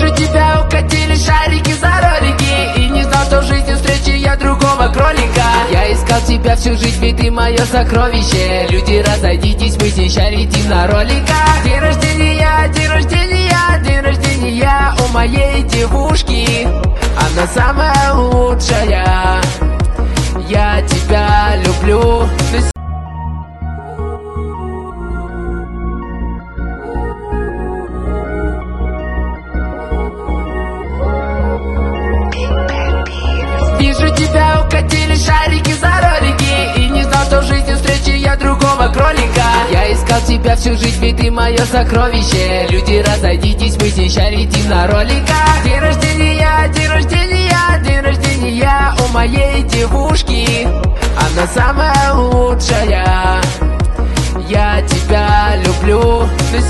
Вижу тебя, укатили шарики за ролики, и не знал, что в жизни встречи я другого кролика. Я искал тебя всю жизнь, ведь ты мое сокровище. Люди, разойдитесь, мы сейчас летим на роликах. День рождения, день рождения, день рождения у моей девушки. Она самая лучшая, я тебя люблю. Вижу тебя, укатили шарики за ролики, и не знал, что в жизни встречи я другого кролика. Я искал тебя всю жизнь, ведь ты мое сокровище. Люди, разойдитесь, мы сейчас летим на роликах. День рождения, день рождения, день рождения у моей девушки. Она самая лучшая, я тебя люблю.